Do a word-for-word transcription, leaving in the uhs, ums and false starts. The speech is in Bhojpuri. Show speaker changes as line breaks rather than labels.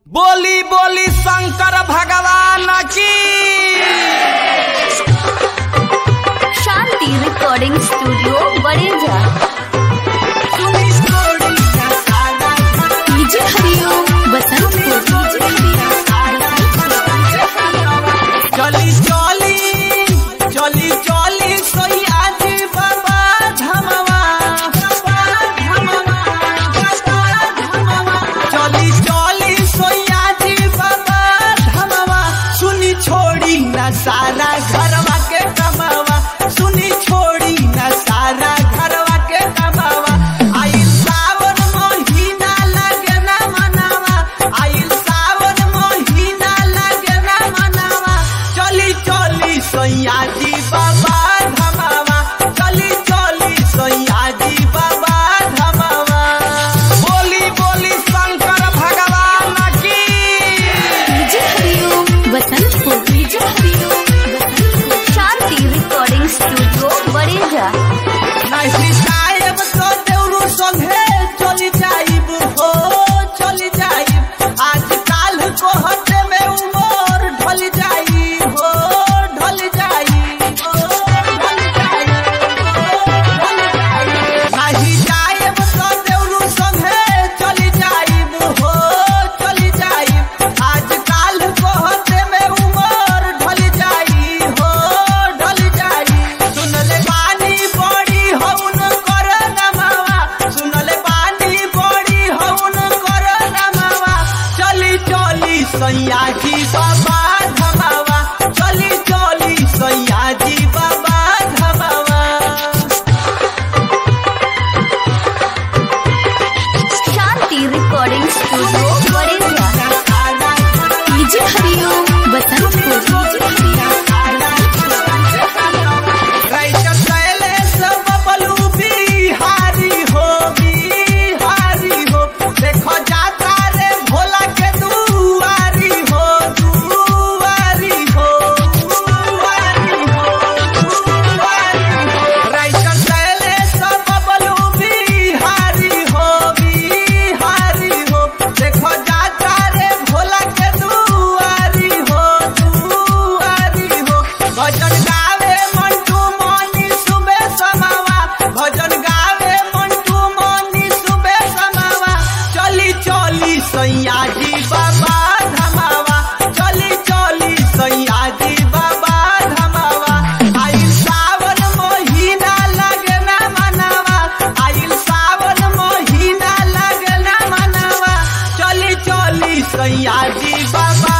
बोली बोली शंकर भगवान की।
Shanti recording studio Badeja. DJ Hariom Basantpur.
चली चली चली चली सोया जी बाबा धमवा चली चली सोया जी बाबा धमवा। सुनी छोड़ी न सारा घरवा के कमावा, सुनी छोड़ी न सारा घरवा के कमावा। आइल सावन महीना लगे न मनावा, आइल सावन महीना लगे न मनावा। चली चली सोया जी बाबा धमावा, चली चली सोया जी बाबा धमावा। बोली बोली शंकर भगवान की।
DJ Hariom Basantpur. DJ Hariom Basantpur. Shanti recording studio Badeja.
नहीं साहेब तो देवरू संगे चली जाइब हो, चली जाइब। आज काल को हटे में उमर ढल जाई हो, ढल जाई हो, ढल जाई हो, ढल जाई। नहीं जाइब तो देवरू संगे चली जाइब हो, चली जाइब। आज काल को हटे में उमर ढल जाई हो, ढल जाई। सुनले पानी बड़ी हवन कर नमावा, सुनले पानी बड़ी हवन कर नमावा। चली चली सैया जी बाबा धमावा, चली चली सैया जी Baba Dhamawa.
Shanti recording studio Badeja. DJ Hariom Basantpur.
Writer Shailesh Bablu Bihari हो, बिहारी हो। देखो जाता रे भोला के दुआरी हो, दुआरी हो, दुआरी हो, दुआरी हो। राइटर शैलेश बबलू बिहारी हो, बिहारी हो। देखो जाता रे भोला के दुआरी हो, दुआरी हो। भजन गावे मंटू मनी सुबह समावा, भजन गावे मंटू मनी सुबह समावा। चली चली सैया जी बाबा धमावा, चली चली सैया जी बाबा धमावा। आइल सावन महीना लगे न मनावा, आइल सावन महीना लगे न मनावा। चली चली सैया जी बाबा